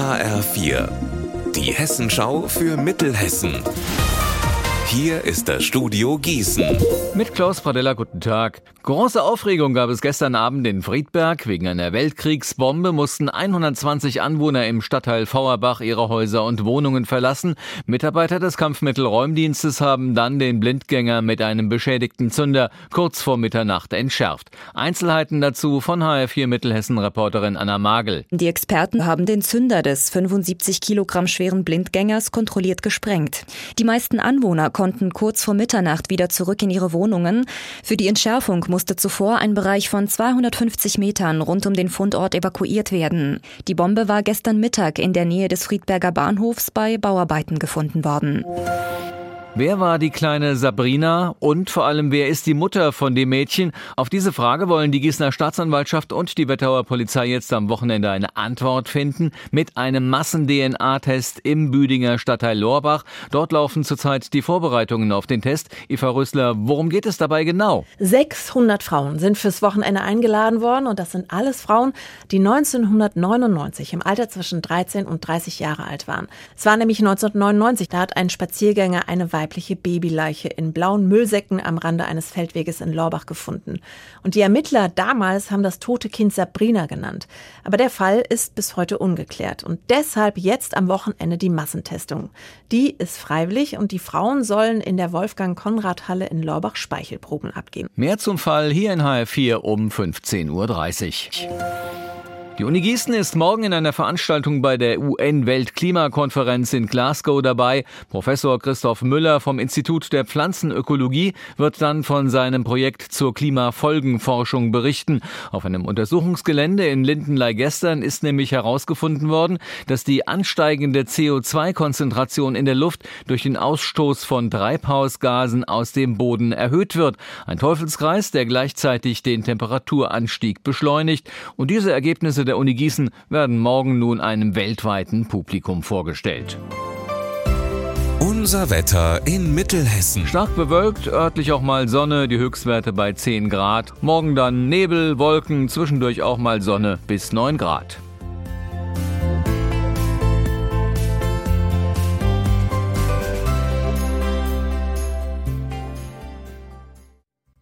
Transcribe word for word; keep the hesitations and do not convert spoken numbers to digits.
H R vier, die Hessenschau für Mittelhessen. Hier ist das Studio Gießen. Mit Klaus Pradella, guten Tag. Große Aufregung gab es gestern Abend in Friedberg. Wegen einer Weltkriegsbombe mussten hundertzwanzig Anwohner im Stadtteil Fauerbach ihre Häuser und Wohnungen verlassen. Mitarbeiter des Kampfmittelräumdienstes haben dann den Blindgänger mit einem beschädigten Zünder kurz vor Mitternacht entschärft. Einzelheiten dazu von H R vier Mittelhessen-Reporterin Anna Magel. Die Experten haben den Zünder des fünfundsiebzig Kilogramm schweren Blindgängers kontrolliert gesprengt. Die meisten Anwohner konnten kurz vor Mitternacht wieder zurück in ihre Wohnungen. Für die Entschärfung musste zuvor ein Bereich von zweihundertfünfzig Metern rund um den Fundort evakuiert werden. Die Bombe war gestern Mittag in der Nähe des Friedberger Bahnhofs bei Bauarbeiten gefunden worden. Wer war die kleine Sabrina und vor allem, wer ist die Mutter von dem Mädchen? Auf diese Frage wollen die Gießener Staatsanwaltschaft und die Wettauer Polizei jetzt am Wochenende eine Antwort finden mit einem Massen-D N A-Test im Büdinger Stadtteil Lorbach. Dort laufen zurzeit die Vorbereitungen auf den Test. Eva Rösler, worum geht es dabei genau? sechshundert Frauen sind fürs Wochenende eingeladen worden und das sind alles Frauen, die neunzehnhundertneunundneunzig im Alter zwischen dreizehn und dreißig Jahre alt waren. Es war nämlich neunzehnhundertneunundneunzig, da hat ein Spaziergänger eine weibliche Babyleiche in blauen Müllsäcken am Rande eines Feldweges in Lorbach gefunden. Und die Ermittler damals haben das tote Kind Sabrina genannt. Aber der Fall ist bis heute ungeklärt. Und deshalb jetzt am Wochenende die Massentestung. Die ist freiwillig und die Frauen sollen in der Wolfgang-Konrad-Halle in Lorbach Speichelproben abgeben. Mehr zum Fall hier in H R vier um fünfzehn Uhr dreißig. Die Uni Gießen ist morgen in einer Veranstaltung bei der U N-Weltklimakonferenz in Glasgow dabei. Professor Christoph Müller vom Institut der Pflanzenökologie wird dann von seinem Projekt zur Klimafolgenforschung berichten. Auf einem Untersuchungsgelände in Lindenlei-Gestern ist nämlich herausgefunden worden, dass die ansteigende C O zwei Konzentration in der Luft durch den Ausstoß von Treibhausgasen aus dem Boden erhöht wird. Ein Teufelskreis, der gleichzeitig den Temperaturanstieg beschleunigt. Und diese Ergebnisse der Uni Gießen werden morgen nun einem weltweiten Publikum vorgestellt. Unser Wetter in Mittelhessen. Stark bewölkt, örtlich auch mal Sonne, die Höchstwerte bei zehn Grad. Morgen dann Nebel, Wolken, zwischendurch auch mal Sonne bis neun Grad.